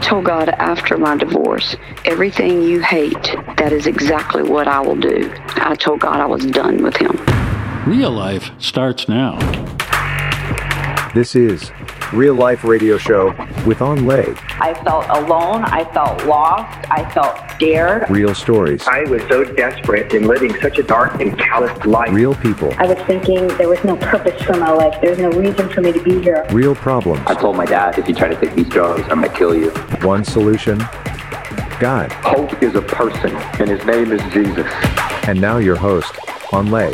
told God after my divorce, everything you hate, that is exactly what I will do. I told God I was done with him. Real Life starts now. This is Real Life Radio Show with On Lay. I felt alone. I felt lost. I felt scared. Real stories. I was so desperate in living such a dark and callous life. Real people. I was thinking there was no purpose for my life. There's no reason for me to be here. Real problems. I told my dad, if you try to take these drugs, I'm going to kill you. One solution: God. Hope is a person, and his name is Jesus. And now your host, On Lay.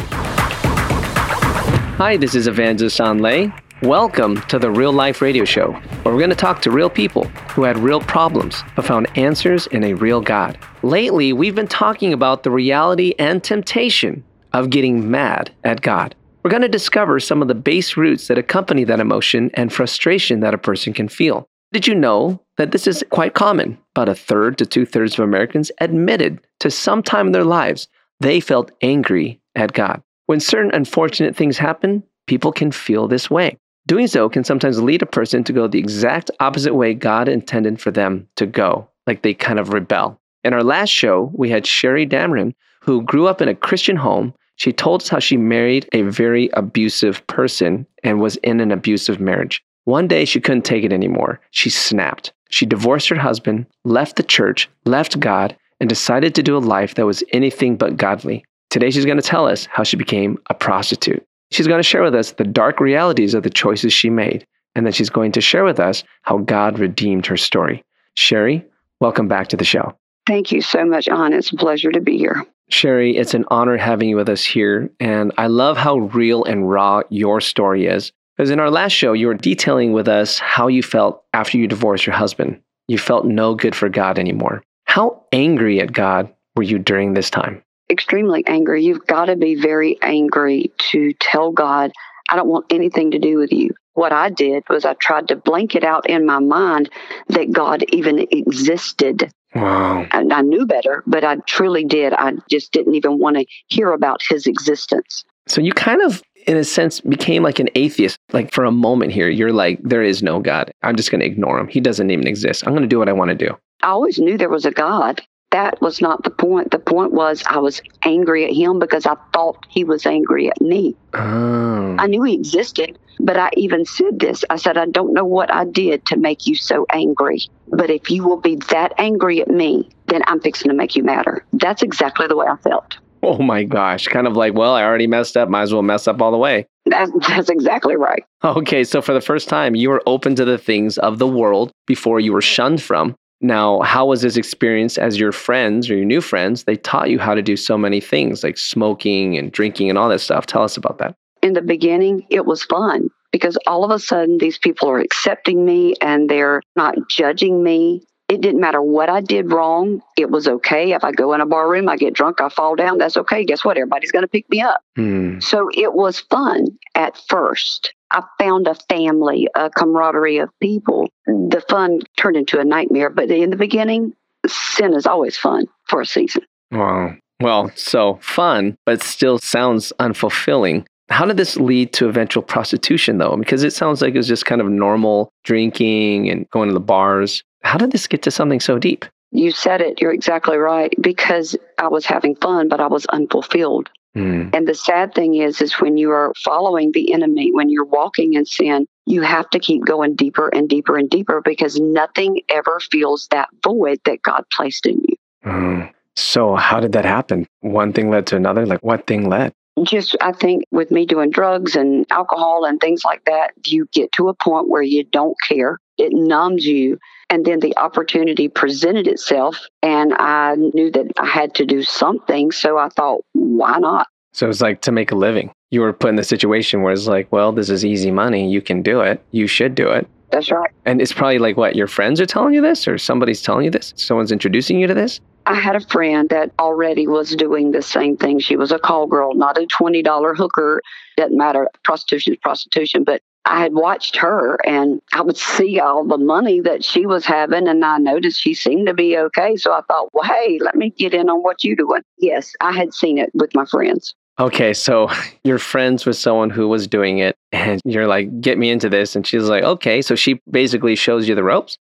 Hi, this is Evangelist On Lay. Welcome to the Real Life Radio Show, where we're going to talk to real people who had real problems but found answers in a real God. Lately, we've been talking about the reality and temptation of getting mad at God. We're going to discover some of the base roots that accompany that emotion and frustration that a person can feel. Did you know that this is quite common? About 1/3 to 2/3 of Americans admitted to some time in their lives they felt angry at God. When certain unfortunate things happen, people can feel this way. Doing so can sometimes lead a person to go the exact opposite way God intended for them to go, like they kind of rebel. In our last show, we had Sherry Dameron, who grew up in a Christian home. She told us how she married a very abusive person and was in an abusive marriage. One day, she couldn't take it anymore. She snapped. She divorced her husband, left the church, left God, and decided to do a life that was anything but godly. Today, she's going to tell us how she became a prostitute. She's going to share with us the dark realities of the choices she made, and then she's going to share with us how God redeemed her story. Sherry, welcome back to the show. Thank you so much, Ann. It's a pleasure to be here. Sherry, it's an honor having you with us here, and I love how real and raw your story is. Because in our last show, you were detailing with us how you felt after you divorced your husband. You felt no good for God anymore. How angry at God were you during this time? Extremely angry. You've got to be very angry to tell God, I don't want anything to do with you. What I did was I tried to blank it out in my mind that God even existed. Wow. And I knew better, but I truly did. I just didn't even want to hear about his existence. So you kind of, in a sense, became like an atheist. Like for a moment here, you're like, there is no God. I'm just going to ignore him. He doesn't even exist. I'm going to do what I want to do. I always knew there was a God. That was not the point. The point was I was angry at him because I thought he was angry at me. Oh. I knew he existed, but I even said this. I said, I don't know what I did to make you so angry, but if you will be that angry at me, then I'm fixing to make you madder. That's exactly the way I felt. Oh my gosh. Kind of like, well, I already messed up. Might as well mess up all the way. That's exactly right. Okay, so for the first time, you were open to the things of the world before you were shunned from. Now, how was this experience as your friends or your new friends? They taught you how to do so many things like smoking and drinking and all that stuff. Tell us about that. In the beginning, it was fun because all of a sudden these people are accepting me and they're not judging me. It didn't matter what I did wrong. It was okay. If I go in a bar room, I get drunk, I fall down. That's okay. Guess what? Everybody's going to pick me up. So it was fun at first. I found a family, a camaraderie of people. The fun turned into a nightmare. But in the beginning, sin is always fun for a season. Wow. Well, so fun, but still sounds unfulfilling. How did this lead to eventual prostitution, though? Because it sounds like it was just kind of normal drinking and going to the bars. How did this get to something so deep? You said it. You're exactly right. Because I was having fun, but I was unfulfilled. And the sad thing is when you are following the enemy, when you're walking in sin, you have to keep going deeper and deeper and deeper because nothing ever fills that void that God placed in you. So how did that happen? One thing led to another? Like what thing led? Just, I think with me doing drugs and alcohol and things like that, you get to a point where you don't care. It numbs you. And then the opportunity presented itself, and I knew that I had to do something. So I thought, why not? So it was like to make a living. You were put in the situation where it's like, well, this is easy money. You can do it. You should do it. That's right. And it's probably like what, your friends are telling you this or somebody's telling you this? Someone's introducing you to this? I had a friend that already was doing the same thing. She was a call girl, not a $20 hooker. Doesn't matter. Prostitution is prostitution. But I had watched her and I would see all the money that she was having and I noticed she seemed to be okay. So I thought, well, hey, let me get in on what you're doing. Yes, I had seen it with my friends. Okay, so you're friends with someone who was doing it and you're like, get me into this. And she's like, okay. So she basically shows you the ropes?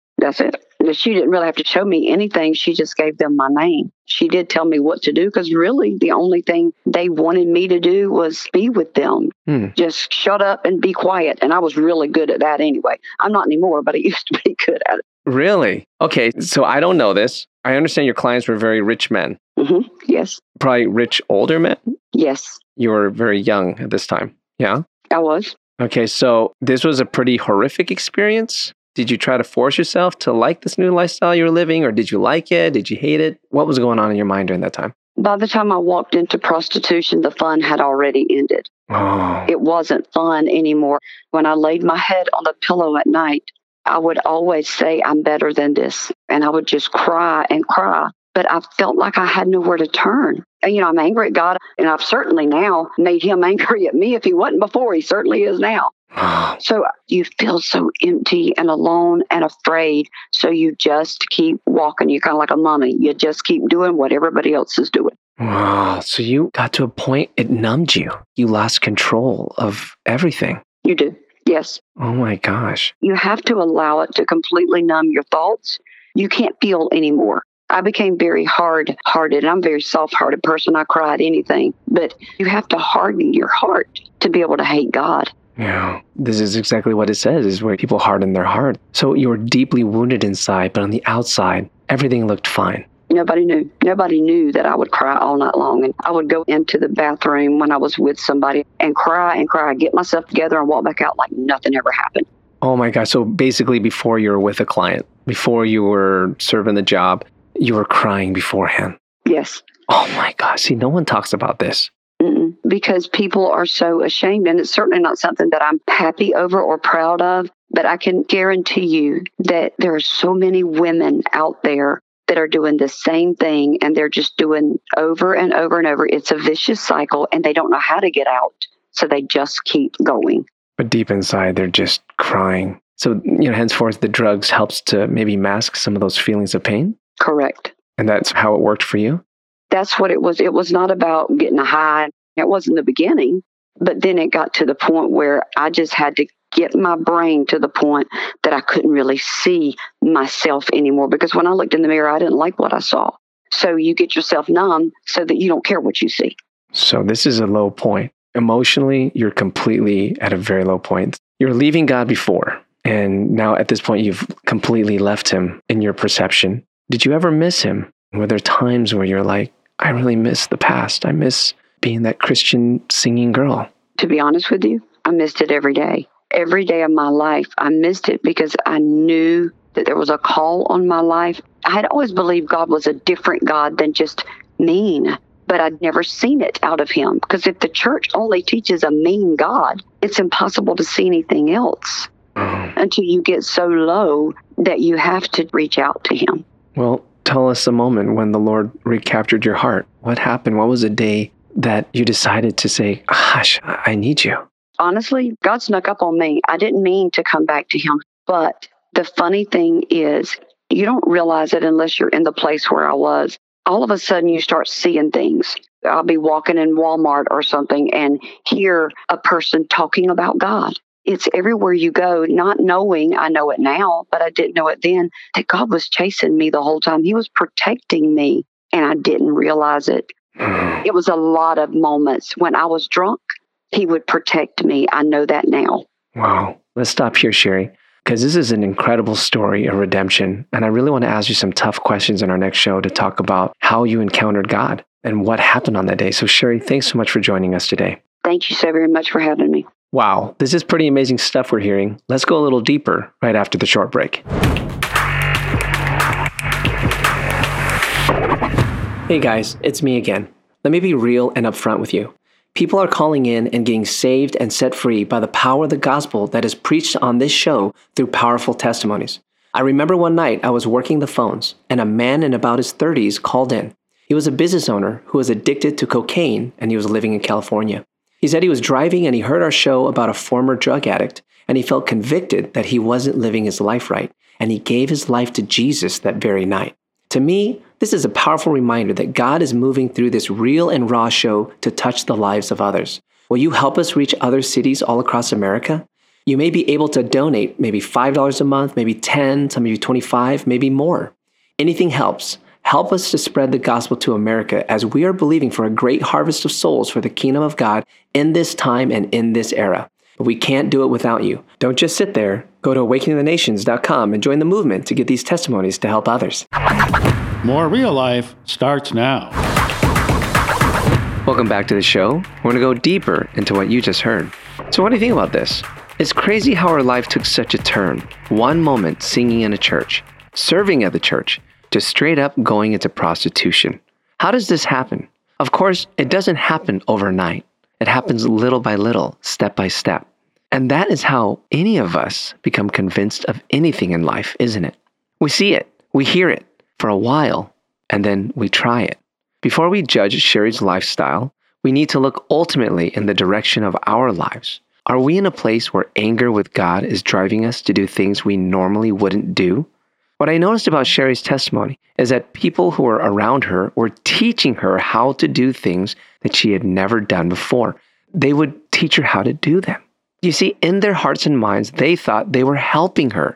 That's it. She didn't really have to show me anything. She just gave them my name. She did tell me what to do because really the only thing they wanted me to do was be with them. Just shut up and be quiet. And I was really good at that anyway. I'm not anymore, but I used to be good at it. Really? Okay, so I don't know this. I understand your clients were very rich men. Mm-hmm. Yes. Probably rich older men? Yes. You were very young at this time. Yeah? I was. Okay, so this was a pretty horrific experience. Did you try to force yourself to like this new lifestyle you were living, or did you like it? Did you hate it? What was going on in your mind during that time? By the time I walked into prostitution, the fun had already ended. Oh. It wasn't fun anymore. When I laid my head on the pillow at night, I would always say, I'm better than this. And I would just cry and cry. But I felt like I had nowhere to turn. And, I'm angry at God. And I've certainly now made him angry at me. If he wasn't before, he certainly is now. So you feel so empty and alone and afraid. So you just keep walking. You're kind of like a mummy. You just keep doing what everybody else is doing. Wow. So you got to a point, it numbed you. You lost control of everything. You do. Yes. Oh my gosh. You have to allow it to completely numb your thoughts. You can't feel anymore. I became very hard-hearted. I'm a very soft-hearted person. I cry at anything. But you have to harden your heart to be able to hate God. Yeah, this is exactly what it says, is where people harden their heart. So you were deeply wounded inside, but on the outside, everything looked fine. Nobody knew. Nobody knew that I would cry all night long. And I would go into the bathroom when I was with somebody and cry, get myself together and walk back out like nothing ever happened. Oh my gosh. So basically before you were with a client, before you were serving the job, you were crying beforehand. Yes. Oh my gosh. See, no one talks about this. Because people are so ashamed, and it's certainly not something that I'm happy over or proud of, but I can guarantee you that there are so many women out there that are doing the same thing, and they're just doing over and over and over. It's a vicious cycle, and they don't know how to get out, so they just keep going. But deep inside, they're just crying. So, henceforth, the drugs helps to maybe mask some of those feelings of pain? Correct. And that's how it worked for you? That's what it was. It was not about getting a high. It wasn't the beginning, but then it got to the point where I just had to get my brain to the point that I couldn't really see myself anymore. Because when I looked in the mirror, I didn't like what I saw. So you get yourself numb so that you don't care what you see. So this is a low point. Emotionally, you're completely at a very low point. You're leaving God before, and now at this point, you've completely left him in your perception. Did you ever miss him? Were there times where you're like, I really miss the past. I miss being that Christian singing girl? To be honest with you, I missed it every day. Every day of my life, I missed it because I knew that there was a call on my life. I had always believed God was a different God than just mean, but I'd never seen it out of him. Because if the church only teaches a mean God, it's impossible to see anything else until you get so low that you have to reach out to him. Well, tell us a moment when the Lord recaptured your heart. What happened? What was the day that you decided to say, gosh, I need you? Honestly, God snuck up on me. I didn't mean to come back to him. But the funny thing is, you don't realize it unless you're in the place where I was. All of a sudden, you start seeing things. I'll be walking in Walmart or something and hear a person talking about God. It's everywhere you go, not knowing, I know it now, but I didn't know it then, that God was chasing me the whole time. He was protecting me, and I didn't realize it. It was a lot of moments. When I was drunk, he would protect me. I know that now. Wow. Let's stop here, Sherry, because this is an incredible story of redemption. And I really want to ask you some tough questions in our next show to talk about how you encountered God and what happened on that day. So, Sherry, thanks so much for joining us today. Thank you so very much for having me. Wow. This is pretty amazing stuff we're hearing. Let's go a little deeper right after the short break. Hey guys, it's me again. Let me be real and upfront with you. People are calling in and getting saved and set free by the power of the gospel that is preached on this show through powerful testimonies. I remember one night I was working the phones and a man in about his 30s called in. He was a business owner who was addicted to cocaine and he was living in California. He said he was driving and he heard our show about a former drug addict and he felt convicted that he wasn't living his life right and he gave his life to Jesus that very night. To me, this is a powerful reminder that God is moving through this real and raw show to touch the lives of others. Will you help us reach other cities all across America? You may be able to donate maybe $5 a month, maybe $10, some of you $25, maybe more. Anything helps. Help us to spread the gospel to America as we are believing for a great harvest of souls for the kingdom of God in this time and in this era. But we can't do it without you. Don't just sit there. Go to awakeningthenations.com and join the movement to get these testimonies to help others. More Real Life starts now. Welcome back to the show. We're going to go deeper into what you just heard. So what do you think about this? It's crazy how our life took such a turn. One moment singing in a church, serving at the church, to straight up going into prostitution. How does this happen? Of course, it doesn't happen overnight. It happens little by little, step by step. And that is how any of us become convinced of anything in life, isn't it? We see it, we hear it for a while, and then we try it. Before we judge Sherry's lifestyle, we need to look ultimately in the direction of our lives. Are we in a place where anger with God is driving us to do things we normally wouldn't do? What I noticed about Sherry's testimony is that people who were around her were teaching her how to do things that she had never done before. They would teach her how to do them. You see, in their hearts and minds, they thought they were helping her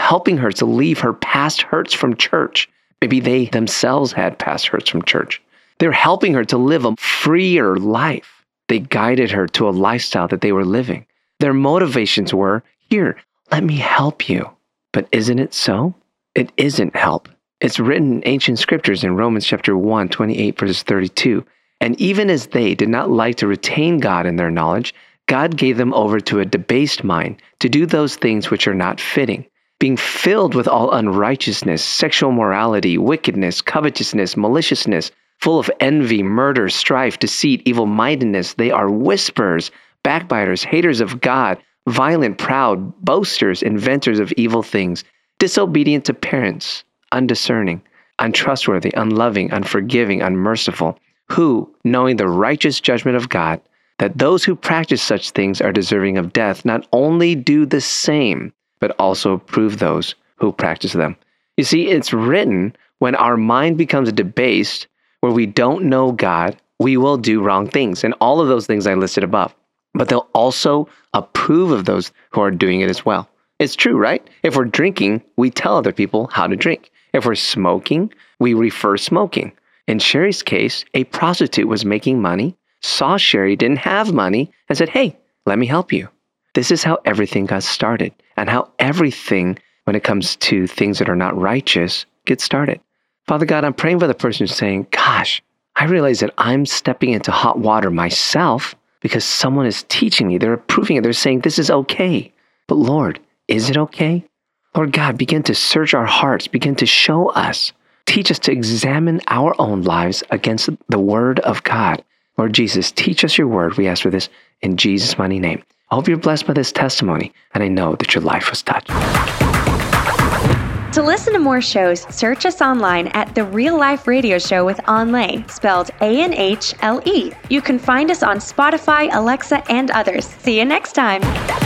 to leave her past hurts from church. Maybe they themselves had past hurts from church. They're helping her to live a freer life. They guided her to a lifestyle that they were living. Their motivations were, here, let me help you. But isn't it so? It isn't help. It's written in ancient scriptures in Romans chapter 1, 28 verses 32. And even as they did not like to retain God in their knowledge, God gave them over to a debased mind to do those things which are not fitting, being filled with all unrighteousness, sexual morality, wickedness, covetousness, maliciousness, full of envy, murder, strife, deceit, evil-mindedness. They are whisperers, backbiters, haters of God, violent, proud, boasters, inventors of evil things, disobedient to parents, undiscerning, untrustworthy, unloving, unforgiving, unmerciful, who, knowing the righteous judgment of God, that those who practice such things are deserving of death, not only do the same, but also approve those who practice them. You see, it's written, when our mind becomes debased, where we don't know God, we will do wrong things. And all of those things I listed above. But they'll also approve of those who are doing it as well. It's true, right? If we're drinking, we tell other people how to drink. If we're smoking, we refer smoking. In Sherry's case, a prostitute was making money, saw Sherry didn't have money, and said, hey, let me help you. This is how everything got started, and how everything, when it comes to things that are not righteous, gets started. Father God, I'm praying for the person who's saying, gosh, I realize that I'm stepping into hot water myself because someone is teaching me. They're approving it. They're saying this is okay. But Lord, is it okay? Lord God, begin to search our hearts. Begin to show us. Teach us to examine our own lives against the word of God. Lord Jesus, teach us your word. We ask for this in Jesus' mighty name. I hope you're blessed by this testimony, and I know that your life was touched. To listen to more shows, search us online at The Real Life Radio Show with Anhle, spelled A-N-H-L-E. You can find us on Spotify, Alexa, and others. See you next time.